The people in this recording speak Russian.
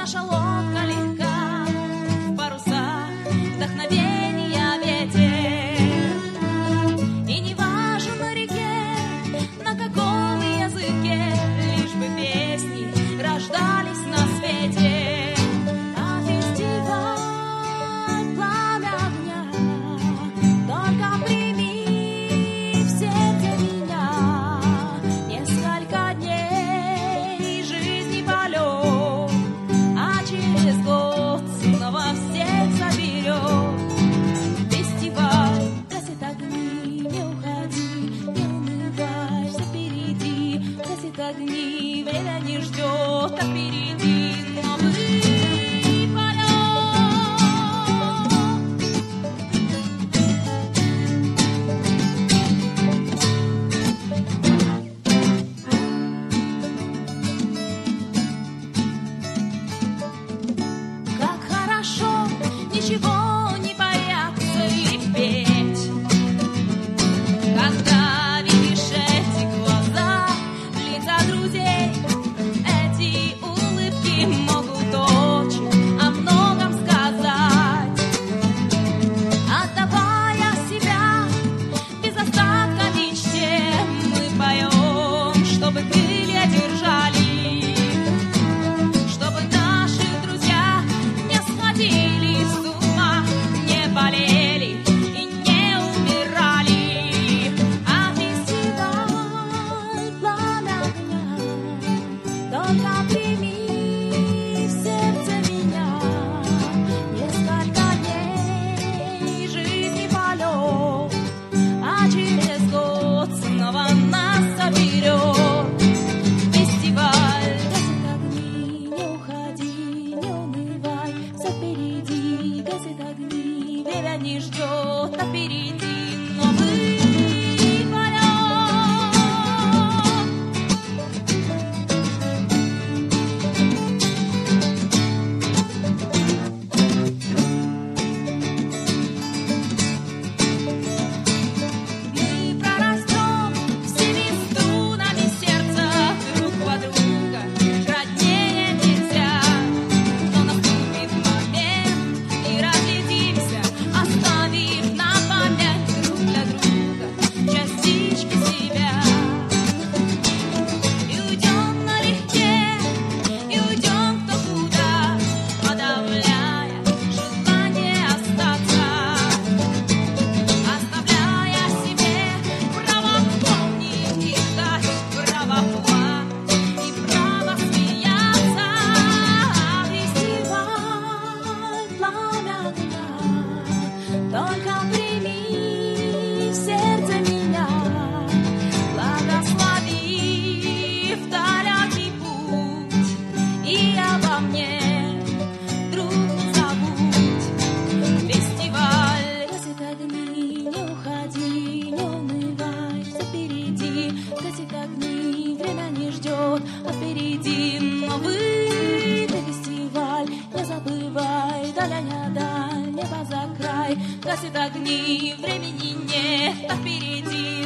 наша лодка легка, в парусах вдохновения ветер. И не важен на реке, на каком языке, лишь бы песни рождались на свете. А фестиваль «Пламя огня» только прими в сердце меня. Несколько дней жизни полет, а через год снова всех заберет. Фестиваль гасит огни, не уходи, не унывай, все впереди. Гасит огни, время не ждет, а впереди новый полет. Как хорошо ничего не бояться и петь, когда видишь эти глаза, лица друзей, эти улыбки могут очень о многом сказать. Отдавая себя без остатка мечте, мы поем, чтобы крылья держали, чтобы наши друзья не сходили с ума, не болели и не умирали. А фестиваль «Пламя огня» только прими в сердце меня. Несколько дней жизни полет, а через год снова нас соберет. Фестиваль гасит огни, не уходи, не унывай, все впереди. Гасит огни, время не ждет, а впереди новый полет. Мы прорастем всеми струнами сердца друг во друга, роднее нельзя. Но наступит момент, и разлетимся, оставив на память друг для друга частички себя. И уйдем налегке, и уйдем кто куда, подавляя желание остаться, оставляя себе право помнить и ждать, право плакать и право смеяться. Фестиваль «Пламя огня» только прими в сердце меня. Благослови в далекий путь, и обо мне, друг, не забудь. Фестиваль гасит огни, не уходи, не унывай, все впереди. Гасит огни, время не ждет, а впереди новый ты фестиваль. Не забывай, даля не даль, небо за край. Гасит огни, времени нет, а впереди